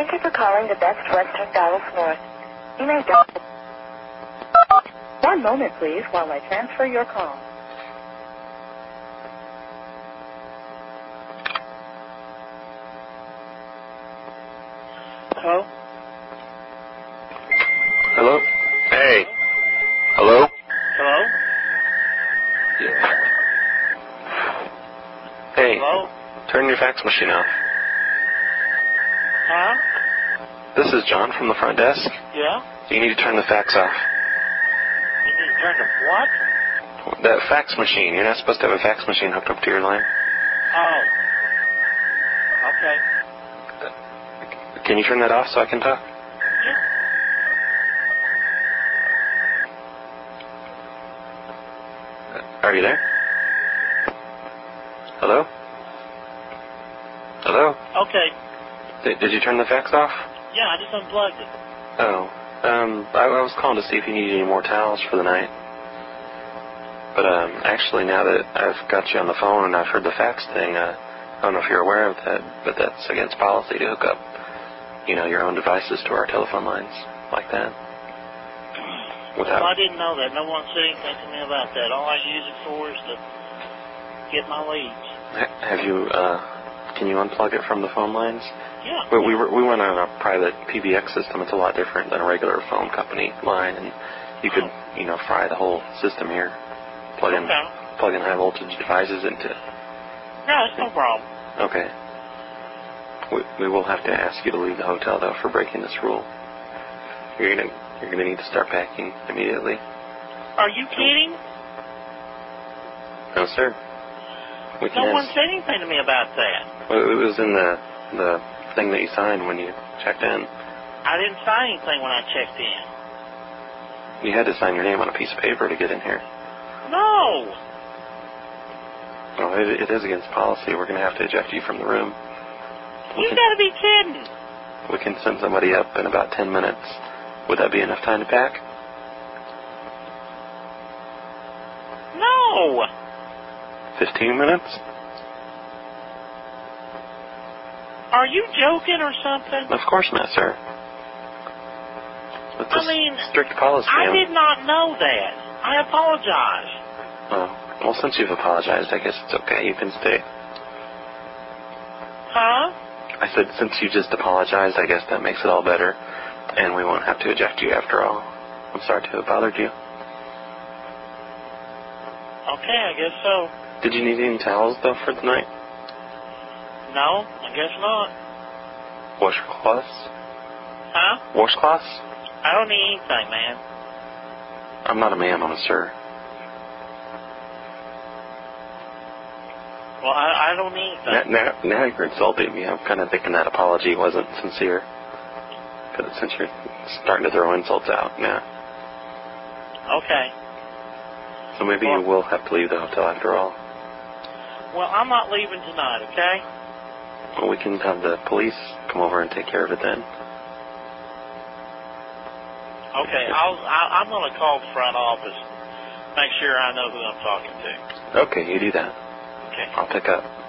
Thank you for calling the Best Western Dallas North. You may dial... One moment, please, while I transfer your call. Hello? Hello? Hey. Hello? Hello? Yeah. Hey. Hello? Turn your fax machine off. Huh? This is John from the front desk. Yeah? You need to turn the fax off. You need to turn the what? That fax machine. You're not supposed to have a fax machine hooked up to your line. Oh. Okay. Can you turn that off so I can talk? Yeah. Are you there? Hello? Hello? Okay. Did you turn the fax off? Yeah, I just unplugged it. Oh. I was calling to see if you needed any more towels for the night. But, actually, now that I've got you on the phone and I've heard the fax thing, I don't know if you're aware of that, but that's against policy to hook up, your own devices to our telephone lines like that. Well, I didn't know that. No one said anything to me about that. All I use it for is to get my leads. Have you, can you unplug it from the phone lines? Yeah. We run on a private PBX system. It's a lot different than a regular phone company line, and you could, fry the whole system here. Plug in high voltage devices into it. No, it's no problem. Okay. We will have to ask you to leave the hotel though for breaking this rule. You're gonna need to start packing immediately. Are you kidding? No, sir. No one said anything to me about that. Well, it was in the thing that you signed when you checked in. I didn't sign anything when I checked in. You had to sign your name on a piece of paper to get in here. No. Well, it is against policy. We're going to have to eject you from the room. You gotta be kidding. We can send somebody up in about 10 minutes. Would that be enough time to pack? No. 15 minutes? Are you joking or something? Of course not, sir. It's strict policy. I did not know that. I apologize. Well, since you've apologized, I guess it's okay. You can stay. Huh? I said, since you just apologized, I guess that makes it all better, and we won't have to eject you after all. I'm sorry to have bothered you. Okay, I guess so. Did you need any towels, though, for the night? No, I guess not. Washcloths? Huh? Washcloths? I don't need anything, man. I'm not a ma'am, I'm a sir. Well, I don't need anything. Now you're insulting me. I'm kind of thinking that apology wasn't sincere. Because since you're starting to throw insults out, yeah. Okay. So maybe you will have to leave the hotel after all. Well, I'm not leaving tonight, okay? Well, we can have the police come over and take care of it then. Okay, I'm going to call the front office, make sure I know who I'm talking to. Okay, you do that. Okay. I'll pick up.